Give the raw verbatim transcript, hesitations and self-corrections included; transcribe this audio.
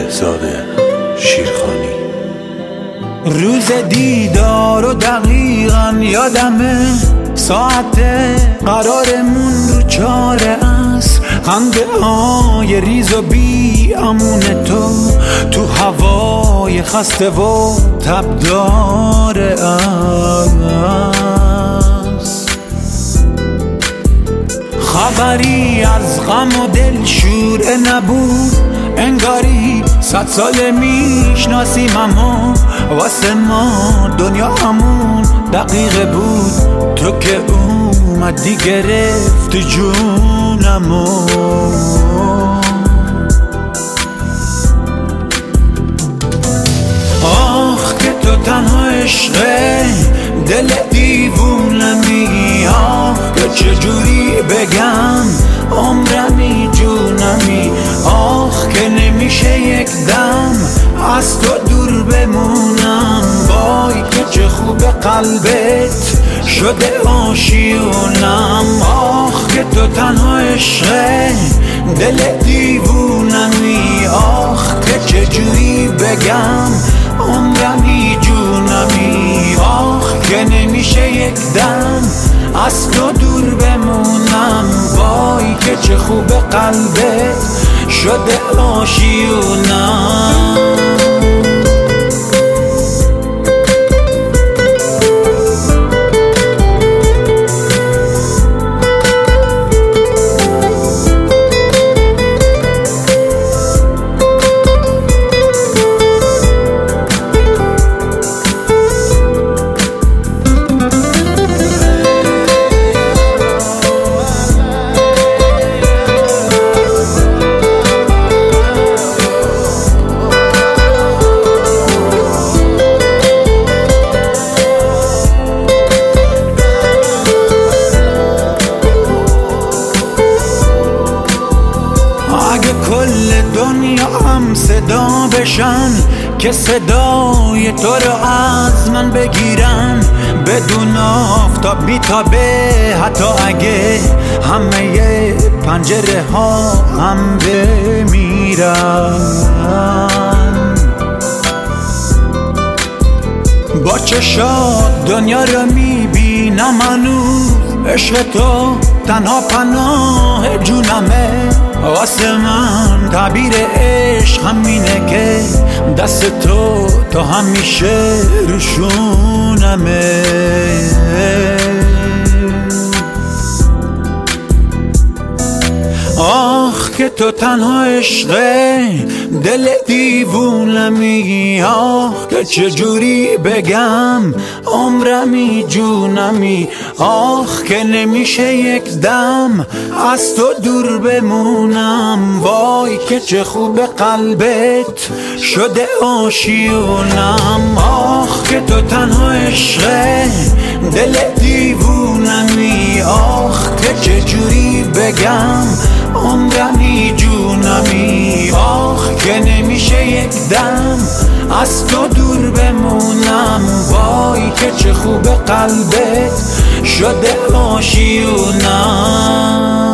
زاده شیرخانی. روز دیدار و دقیقا یادمه، ساعت قرارمون رو چاره است، خنده های ریز و بی امون تو تو هوای خسته و تبدار است. خبری از غم و دل شور نبود، انگاری صد سال میشناسیم، اما واسه ما دنیا همون دقیقه بود. تو که اومدی گرفت جونمو، آخ که تو تنها عشقه دل دیوونمی، آخ که چجوری بگم عمرمی جونمی، آخ که نمیشه یک دم از تو دور بمونم. وای که چه خوب قلبت شده آشیونم، آخ که تو تنها عشقه دل دیوونمی، آخ که چجوری بگم عمرمی جونمی، آخ که نمیشه یک دم از تو دور بمونم. وای که چه خوب قلبت شده آشیونم. کل دنیا هم صدا بشن که صدای تو رو از من بگیرن، بدون آفتاب بیتابه، حتی اگه همه پنجره ها هم بمیرن. با چشات دنیا رو میبینم هنوز، عشق تو تنها پناه جونمه، واسه من تعبیر عشق همینه که دست تو تا همیشه روشونمه. آخ که تو تنها عشقه دل دیوونمی، آخ که چجوری بگم عمرمی جونمی، آخ که نمیشه یک دم از تو دور بمونم. وای که چه خوب قلبت شده آشیونم، آخ که تو تنها عشقه دل دیوونمی، آخ که چجوری بگم عمرمی جونمی، آخ که نمیشه یک دم از تو دور بمونم. وای که چه خوب قلبت شده آشیونم.